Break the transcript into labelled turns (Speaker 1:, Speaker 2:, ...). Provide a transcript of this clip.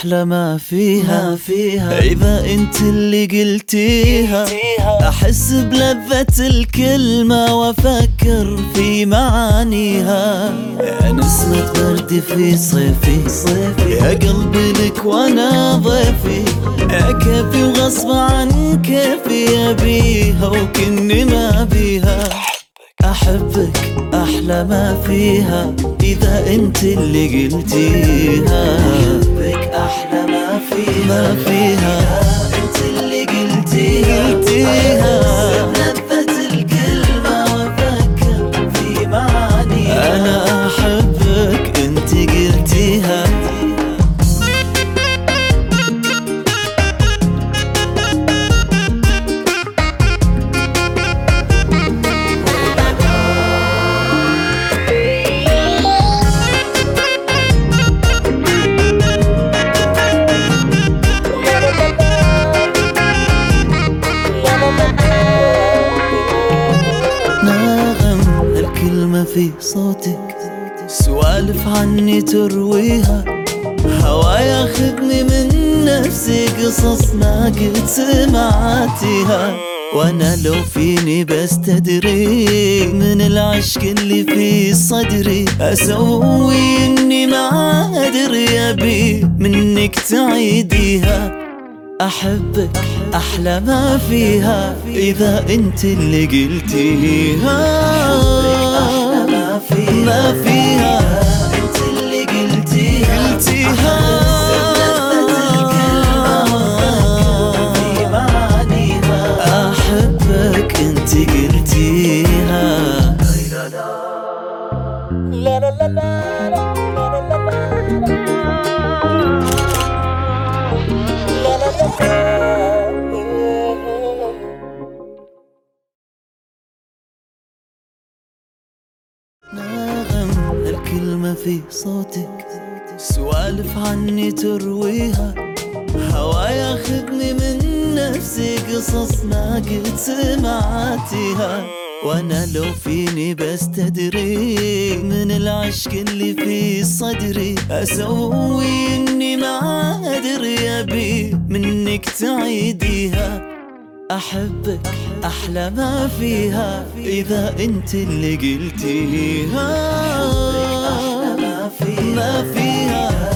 Speaker 1: أحلى ما فيها إذا انت اللي قلتيها. أحس بلذة الكلمة وأفكر في معانيها. يا نسمة برد في صيفي يا قلبي لك وأنا ضيفي. يا كيفي وغصب عن كيفي أبيها وكني ما بيها. أحبك أحلى ما فيها إذا انت اللي قلتيها. أحبك أحلى ما فيها انت اللي قلتيها. نفت الكلمة وأفكر في معانيها. أنا أحبك انت قلتيها. في صوتك سوالف عني ترويها. هوا ياخذني من نفسي قصص ما قد سمعتها. وانا لو فيني بستدري من العشق اللي في صدري اسوي اني ما ادري ابي منك تعيديها. أحبك أحلى ما فيها إذا أنت اللي قلتيها. أحبك أحلى ما فيها أنت اللي قلتيها. أحبك أنت قلتيها. لا لا لا لا نغم الكلمة في صوتك سوالف عني ترويها. هوا ياخذني من نفسي قصص ما قد سمعتها. وانا لو فيني بستدري من العشق اللي في صدري اسوي اني ما ادري ابي منك تعيديها. أحبك أحلى ما فيها إذا أنت اللي قلتيها. أحبك أحلى ما فيها